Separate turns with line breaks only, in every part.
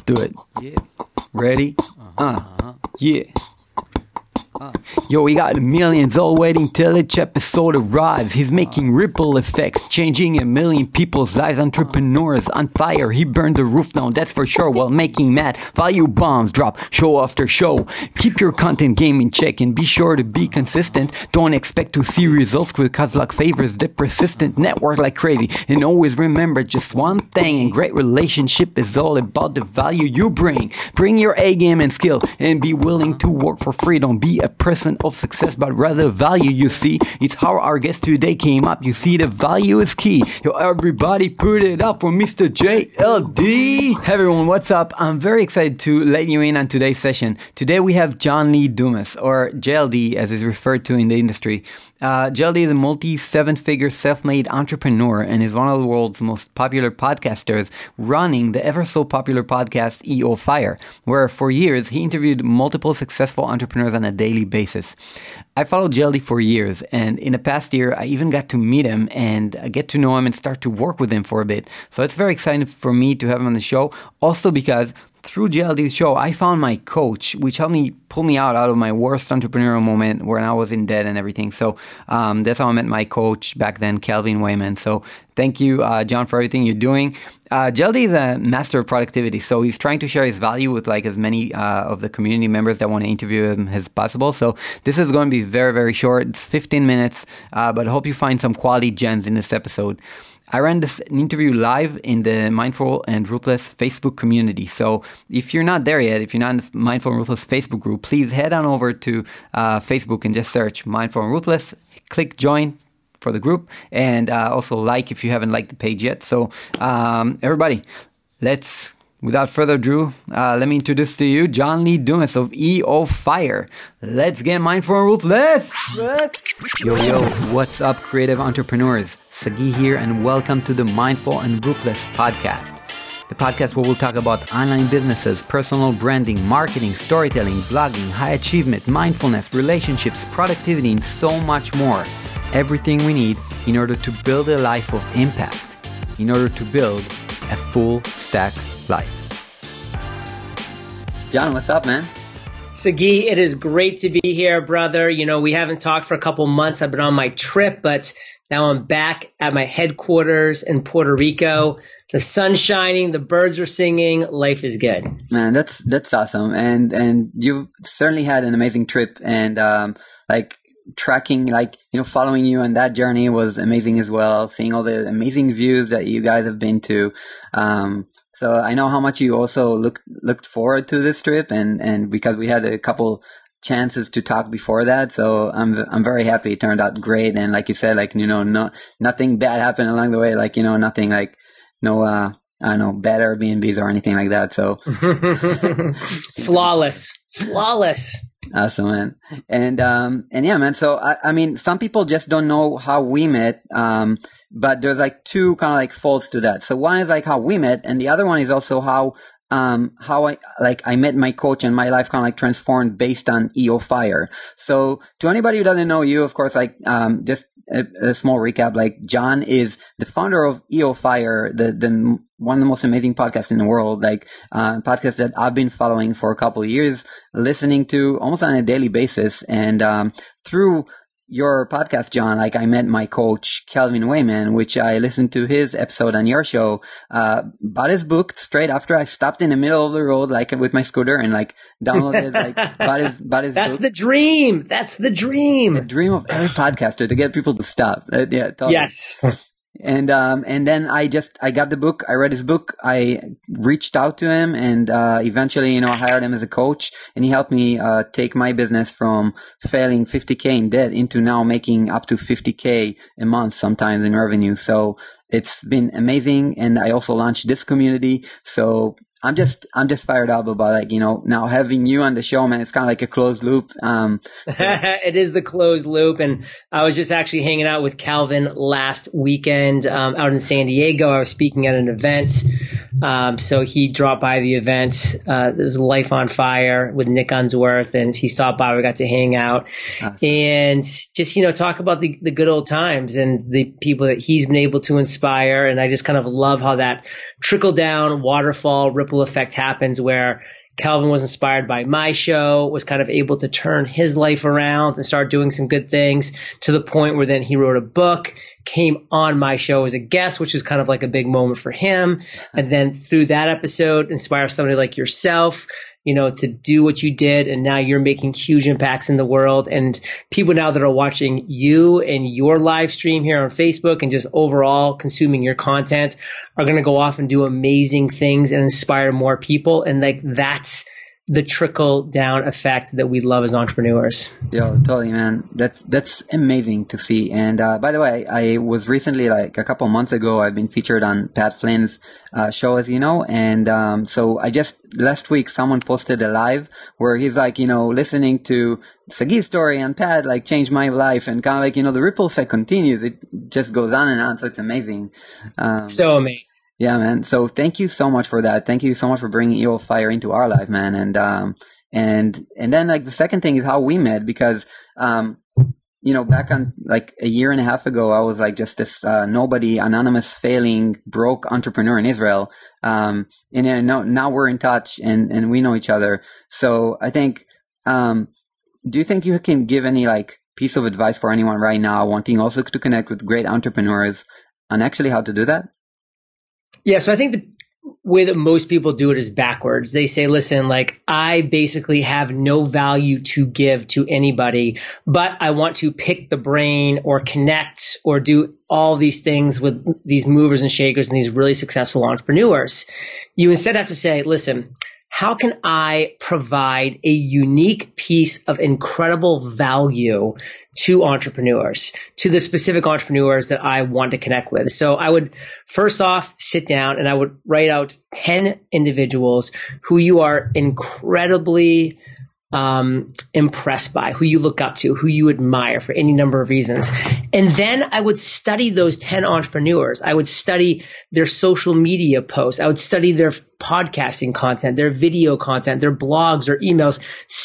do it. Yeah. Ready? Yeah. Yo, we got millions all waiting till each episode arrives. He's making ripple effects, changing a million people's lives. Entrepreneurs on fire, he burned the roof down, that's for sure. While making mad value bombs drop show after show. Keep your content game in check and be sure to be consistent. Don't expect to see results because luck favors the persistent. Network like crazy and always remember just one thing. A great relationship is all about the value you bring. Bring your A game and skill and be willing to work for free. Don't be a person of success, but rather value. You see, it's how our guest today came up. You see, the value is key. Yo, everybody put it up for Mr. JLD. Hey everyone, what's up? I'm very excited to let you in on today's session. Today we have John Lee Dumas, or JLD as is referred to in the industry. JLD is a multi-seven-figure self-made entrepreneur and is one of the world's most popular podcasters, running the ever-so-popular podcast EO Fire, where for years he interviewed multiple successful entrepreneurs on a daily basis. I followed JLD for years, and in the past year, I even got to meet him and get to know him and start to work with him for a bit. So it's very exciting for me to have him on the show, also because through JLD's show, I found my coach, which helped me pull me out of my worst entrepreneurial moment when I was in debt and everything. So that's how I met my coach back then, Calvin Wayman. So thank you, John, for everything you're doing. JLD is a master of productivity, so he's trying to share his value with like as many of the community members that want to interview him as possible. So this is going to be very, very short. It's 15 minutes, but I hope you find some quality gems in this episode. I ran this interview live in the Mindful and Ruthless Facebook community. So if you're not there yet, if you're not in the Mindful and Ruthless Facebook group, please head on over to Facebook and just search Mindful and Ruthless. Click join for the group, and also like if you haven't liked the page yet. So everybody, without further ado, let me introduce to you John Lee Dumas of EO Fire. Let's get Mindful and Ruthless. Yo, what's up, creative entrepreneurs? Sagi here, and welcome to the Mindful and Ruthless podcast. The podcast where we'll talk about online businesses, personal branding, marketing, storytelling, blogging, high achievement, mindfulness, relationships, productivity, and so much more. Everything we need in order to build a life of impact, in order to build a full stack life. John, what's up, man?
Sagi, it is great to be here, brother. You know, we haven't talked for a couple months. I've been on my trip, but now I'm back at my headquarters in Puerto Rico. The sun's shining, the birds are singing, life is good.
Man, that's awesome. And you've certainly had an amazing trip, and tracking, following you on that journey was amazing as well. Seeing all the amazing views that you guys have been to. So I know how much you also looked forward to this trip, and because we had a couple chances to talk before that, so I'm very happy it turned out great. And like you said, nothing bad happened along the way, nothing I don't know, bad Airbnbs or anything like that. So
flawless.
Awesome, man. And yeah, man. So I mean, some people just don't know how we met. But there's two kind of faults to that. So one is how we met, and the other one is also how I met my coach, and my life kind of transformed based on EO Fire. So to anybody who doesn't know you, of course, just a small recap, John is the founder of EO Fire, the one of the most amazing podcasts in the world, podcast that I've been following for a couple of years, listening to almost on a daily basis. And through your podcast, John, I met my coach, Calvin Wayman, which I listened to his episode on your show, bought his book straight after I stopped in the middle of the road, with my scooter, and downloaded, bought his
That's
book.
the dream. That's the dream.
The dream of every podcaster, to get people to stop. Yeah, totally.
Yes.
And then I got the book. I read his book. I reached out to him, and eventually, I hired him as a coach, and he helped me take my business from failing 50K in debt into now making up to 50K a month sometimes in revenue. So it's been amazing. And I also launched this community. So I'm just fired up about now having you on the show, man. It's kind of a closed loop.
It is the closed loop. And I was just actually hanging out with Calvin last weekend out in San Diego. I was speaking at an event. So he dropped by the event. It was Life on Fire with Nick Unsworth, and he stopped by. We got to hang out and just, talk about the good old times and the people that he's been able to inspire. And I just kind of love how that trickle down waterfall ripple ripple effect happens where Calvin was inspired by my show, was kind of able to turn his life around and start doing some good things to the point where then he wrote a book, came on my show as a guest, which was kind of like a big moment for him. And then through that episode, inspire somebody like yourself, to do what you did. And now you're making huge impacts in the world. And people now that are watching you and your live stream here on Facebook and just overall consuming your content are going to go off and do amazing things and inspire more people. And like, that's the trickle down effect that we love as entrepreneurs.
Yo, totally, man. That's amazing to see. And by the way, I was recently, like a couple months ago, I've been featured on Pat Flynn's show, as you know. And so last week, someone posted a live where he's like, listening to Sagi's story and Pat, like, changed my life. And kind of like, the ripple effect continues. It just goes on and on. So it's amazing.
So amazing.
Yeah, man. So thank you so much for that. Thank you so much for bringing EO Fire into our life, man. And then like the second thing is how we met, because, back on like a year and a half ago, I was like just this, nobody, anonymous, failing, broke entrepreneur in Israel. And now we're in touch and we know each other. So I think, do you think you can give any like piece of advice for anyone right now wanting also to connect with great entrepreneurs on actually how to do that?
Yeah, so I think the way that most people do it is backwards. They say, listen, like, I basically have no value to give to anybody, but I want to pick the brain or connect or do all these things with these movers and shakers and these really successful entrepreneurs. You instead have to say, listen, how can I provide a unique piece of incredible value to entrepreneurs, to the specific entrepreneurs that I want to connect with? So I would first off sit down and I would write out 10 individuals who you are incredibly impressed by, who you look up to, who you admire for any number of reasons. And then I would study those 10 entrepreneurs. I would study their social media posts. I would study their podcasting content, their video content, their blogs or emails.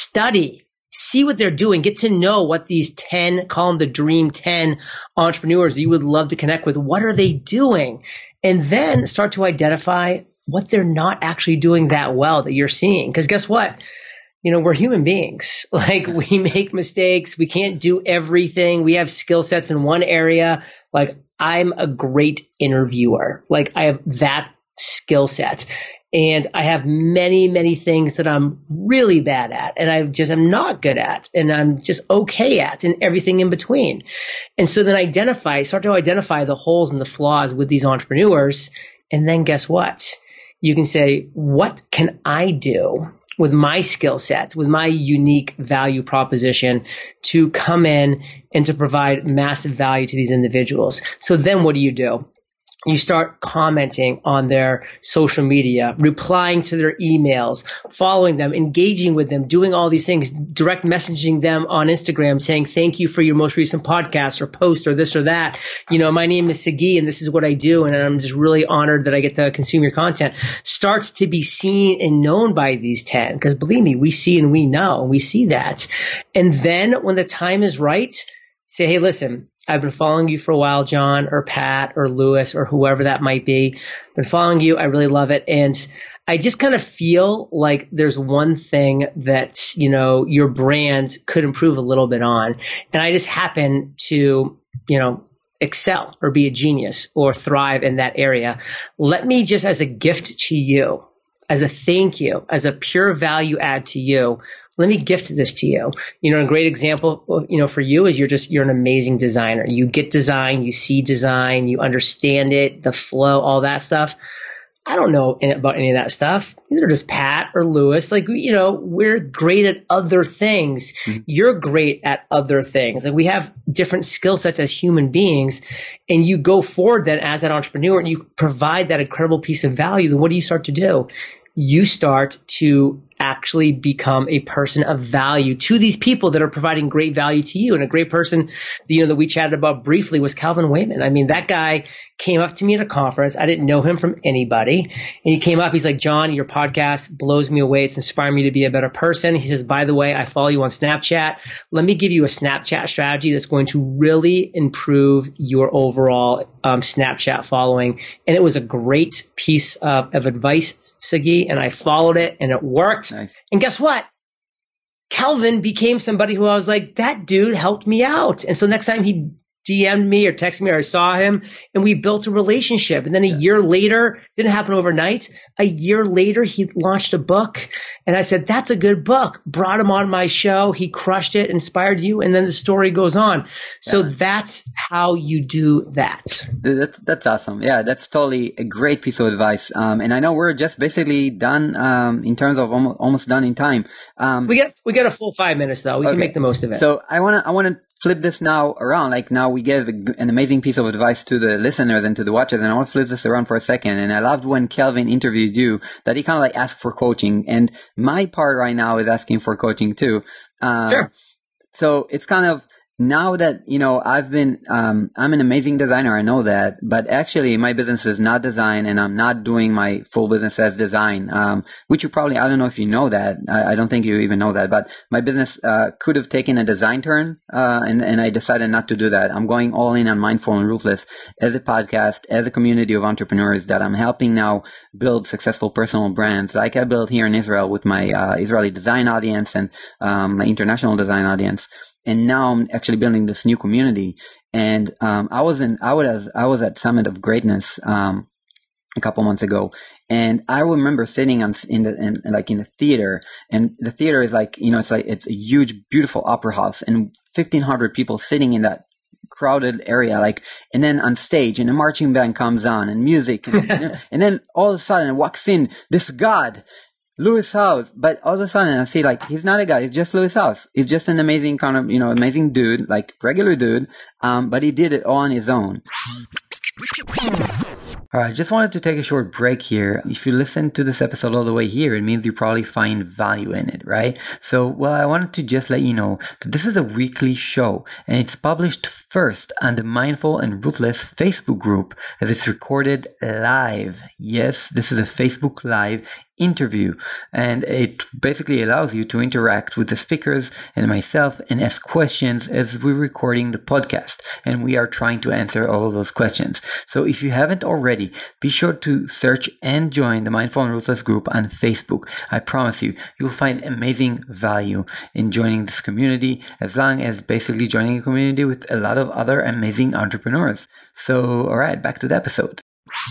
See what they're doing. Get to know what these 10, call them the dream 10 entrepreneurs that you would love to connect with. What are they doing? And then start to identify what they're not actually doing that well that you're seeing. Because guess what? We're human beings. Like, we make mistakes. We can't do everything. We have skill sets in one area. Like, I'm a great interviewer. Like, I have that skill set. And I have many, many things that I'm really bad at and I'm not good at and I'm just okay at and everything in between. And so then start to identify the holes and the flaws with these entrepreneurs. And then guess what? You can say, what can I do with my skill set, with my unique value proposition to come in and to provide massive value to these individuals? So then what do? You start commenting on their social media, replying to their emails, following them, engaging with them, doing all these things, direct messaging them on Instagram saying, thank you for your most recent podcast or post or this or that. My name is Sagi and this is what I do. And I'm just really honored that I get to consume your content. Starts to be seen and known by these 10. Because believe me, we see and we know, and we see that. And then when the time is right, say, hey, listen, I've been following you for a while, John or Pat or Lewis or whoever that might be. Been following you. I really love it. And I just kind of feel like there's one thing that, your brand could improve a little bit on. And I just happen to, excel or be a genius or thrive in that area. Let me just, as a gift to you, as a thank you, as a pure value add to you, let me gift this to you. A great example, for you is you're an amazing designer. You get design, you see design, you understand it, the flow, all that stuff. I don't know about any of that stuff. These are just Pat or Lewis. Like, we're great at other things. Mm-hmm. You're great at other things. Like, we have different skill sets as human beings, and you go forward then as that entrepreneur and you provide that incredible piece of value. Then what do you start to do? You start to actually become a person of value to these people that are providing great value to you. And a great person, that we chatted about briefly was Calvin Wayman. I mean, that guy came up to me at a conference. I didn't know him from anybody. And he came up, he's like, John, your podcast blows me away. It's inspired me to be a better person. He says, by the way, I follow you on Snapchat. Let me give you a Snapchat strategy that's going to really improve your overall Snapchat following. And it was a great piece of advice, Sagi, and I followed it and it worked.
Nice.
And guess what? Calvin became somebody who I was like, that dude helped me out. And so next time he DM'd me or texted me or I saw him and we built a relationship. And then a year later, didn't happen overnight. A year later, he launched a book and I said, that's a good book. Brought him on my show. He crushed it, inspired you. And then the story goes on. So that's how you do that.
That's awesome. Yeah, that's totally a great piece of advice. And I know we're just basically done, in terms of almost done in time.
We get a full 5 minutes though. We can make the most of it.
So I want to flip this now around. Like now we gave an amazing piece of advice to the listeners and to the watchers, and I want to flip this around for a second. And I loved when Kelvin interviewed you that he kind of like asked for coaching, and my part right now is asking for coaching too.
Sure.
So it's kind of, now that, I've been, I'm an amazing designer. I know that, but actually my business is not design and I'm not doing my full business as design, which you probably, I don't know if you know that. I don't think you even know that, but my business, could have taken a design turn, and I decided not to do that. I'm going all in on Mindful and Ruthless as a podcast, as a community of entrepreneurs that I'm helping now build successful personal brands like I built here in Israel with my, Israeli design audience and, my international design audience. And now I'm actually building this new community. And I was at Summit of Greatness a couple months ago, and I remember sitting in the theater, and the theater is like, it's a huge, beautiful opera house, and 1,500 people sitting in that crowded area, and then on stage, and a marching band comes on, and music, and, and then all of a sudden walks in this god, Lewis Howes, but all of a sudden I see he's not a guy, he's just Lewis Howes. He's just an amazing kind of, amazing dude, regular dude, but he did it all on his own. All right, just wanted to take a short break here. If you listen to this episode all the way here, it means you probably find value in it, right? So, I wanted to just let you know that this is a weekly show, and it's published first on the Mindful and Ruthless Facebook group as it's recorded live. Yes, this is a Facebook Live interview, and it basically allows you to interact with the speakers and myself and ask questions as we're recording the podcast, and we are trying to answer all of those questions. So if you haven't already, be sure to search and join the Mindful and Ruthless group on Facebook. I promise you'll find amazing value in joining this community, as long as basically joining a community with a lot of other amazing entrepreneurs. So, all right, back to the episode.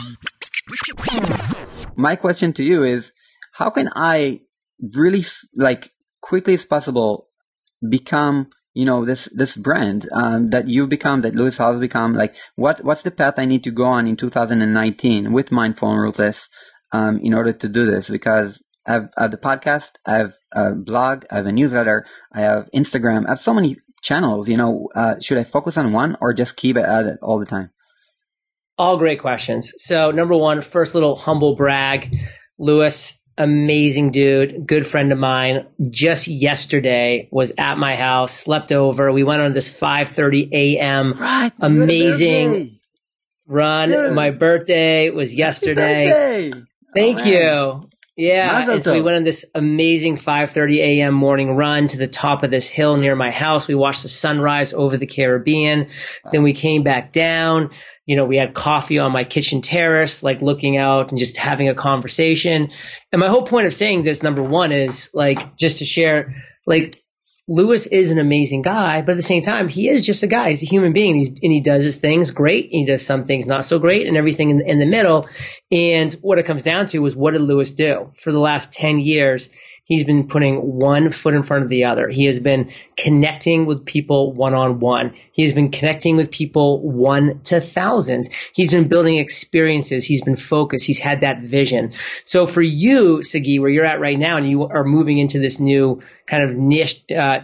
My question to you is, how can I really quickly as possible become, this brand that you've become, that Lewis Howes become? What's the path I need to go on in 2019 with Mindful and Ruthless in order to do this? Because I have the podcast, I have a blog, I have a newsletter, I have Instagram, I have so many channels. Should I focus on one or just keep at it all the time?
All great questions. So number one, first little humble brag, Lewis, amazing dude, good friend of mine, just yesterday was at my house, slept over. We went on this 5:30 a.m. amazing run. Dude. My birthday was yesterday. Thank you. Yeah. And so we went on this amazing 5:30 a.m. morning run to the top of this hill near my house. We watched the sunrise over the Caribbean. Wow. Then we came back down. We had coffee on my kitchen terrace, looking out and just having a conversation. And my whole point of saying this, number one, is just to share, Lewis is an amazing guy, but at the same time, he is just a guy. He's a human being, and he does his things great, and he does some things not so great, and everything in the middle. And what it comes down to is, what did Lewis do? For the last 10 years, he's been putting one foot in front of the other. He has been connecting with people one-on-one. He has been connecting with people one to thousands. He's been building experiences. He's been focused. He's had that vision. So for you, Sagi, where you're at right now, and you are moving into this new kind of niche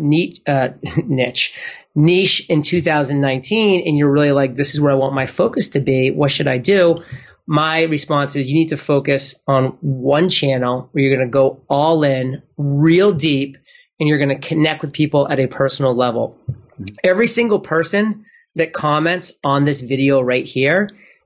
in 2019, and you're really this is where I want my focus to be. What should I do? My response is, you need to focus on one channel where you're going to go all in, real deep, and you're going to connect with people at a personal level. Mm-hmm. Every single person that comments on this video right here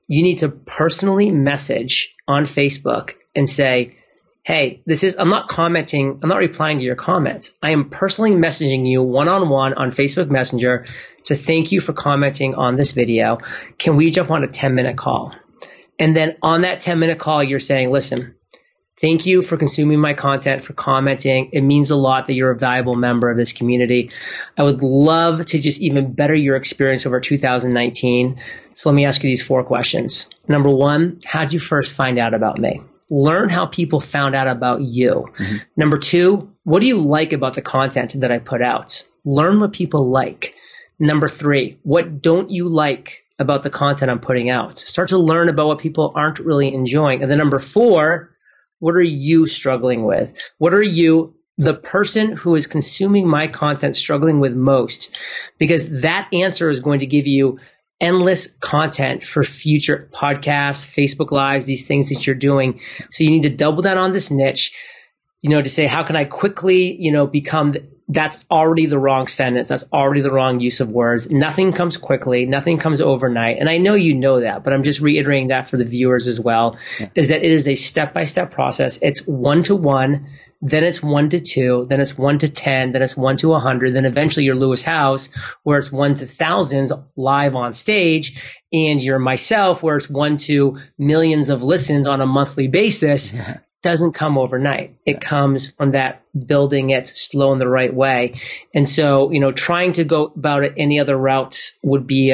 you need to personally message on Facebook and say, hey, I'm not commenting, I'm not replying to your comments. I am personally messaging you one-on-one on Facebook Messenger to thank you for commenting on this video. Can we jump on a 10-minute call? And then on that 10-minute call, you're saying, listen, thank you for consuming my content, for commenting. It means a lot that you're a valuable member of this community. I would love to just even better your experience over 2019. So let me ask you these 4 questions. Number 1, how did you first find out about me? Learn how people found out about you. Mm-hmm. Number 2, what do you like about the content that I put out? Learn what people like. Number 3, what don't you like about the content I'm putting out? Start to learn about what people aren't really enjoying. And then number 4, what are you struggling with? What are you, the person who is consuming my content, struggling with most? Because that answer is going to give you endless content for future podcasts, Facebook Lives, these things that you're doing. So you need to double down on this niche, to say, how can I quickly, become that's already the wrong sentence. That's already the wrong use of words. Nothing comes quickly. Nothing comes overnight. And I know you know that, but I'm just reiterating that for the viewers as well, is that it is a step-by-step process. It's 1-to-1, then it's 1-to-2, then it's 1-to-10, then it's 1-to-100, then eventually you're Lewis Howes, where it's 1-to-thousands live on stage, and you're myself, where it's 1-to-millions of listens on a monthly basis. Yeah. Doesn't come overnight. It comes from that building it slow in the right way. And so, trying to go about it any other routes would be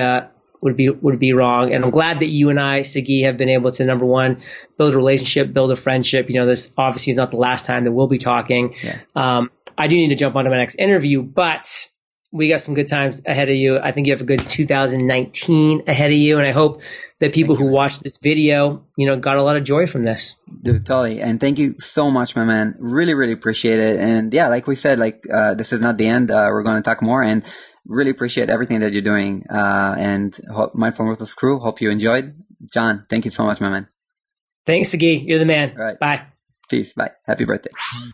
wrong. And I'm glad that you and I, Sagi, have been able to, number 1, build a relationship, build a friendship. This obviously is not the last time that we'll be talking. Yeah. I do need to jump onto my next interview, but we got some good times ahead of you. I think you have a good 2019 ahead of you. And I hope that people who watched this video, got a lot of joy from this.
Dude, totally. And thank you so much, my man. Really, really appreciate it. And yeah, like we said, this is not the end. We're going to talk more, and really appreciate everything that you're doing. And Mindful and Ruthless crew, hope you enjoyed. John, thank you so much, my man.
Thanks, Sagi. You're the man.
All right.
Bye.
Peace. Bye. Happy birthday.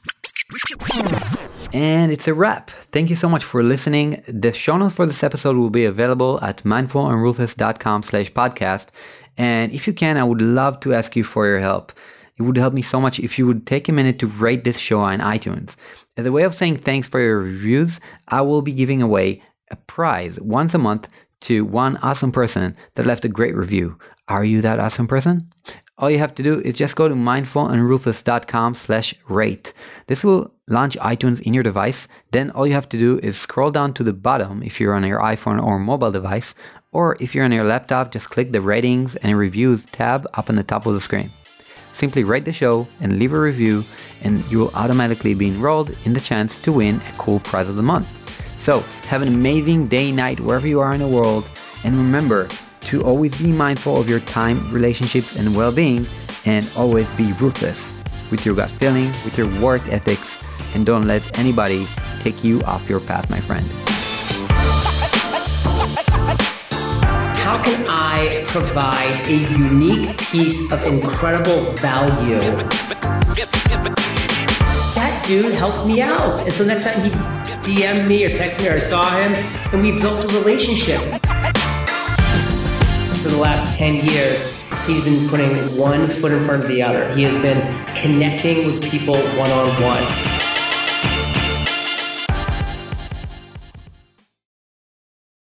And it's a wrap. Thank you so much for listening. The show notes for this episode will be available at mindfulandruthless.com/podcast. And if you can, I would love to ask you for your help. It would help me so much if you would take a minute to rate this show on iTunes. As a way of saying thanks for your reviews, I will be giving away a prize once a month to one awesome person that left a great review. Are you that awesome person? All you have to do is just go to mindfulandruthless.com/rate. This will launch iTunes in your device. Then all you have to do is scroll down to the bottom if you're on your iPhone or mobile device, or if you're on your laptop, just click the ratings and reviews tab up on the top of the screen. Simply rate the show and leave a review, and you will automatically be enrolled in the chance to win a cool prize of the month. So have an amazing day, night, wherever you are in the world, and remember to always be mindful of your time, relationships, and well-being, and always be ruthless with your gut feeling, with your work ethics, and don't let anybody take you off your path, my friend.
How can I provide a unique piece of incredible value? That dude helped me out. And so next time he DM'd me or texted me or I saw him, and we built a relationship. For the last 10 years, he's been putting one foot in front of the other. He has been connecting with people one-on-one.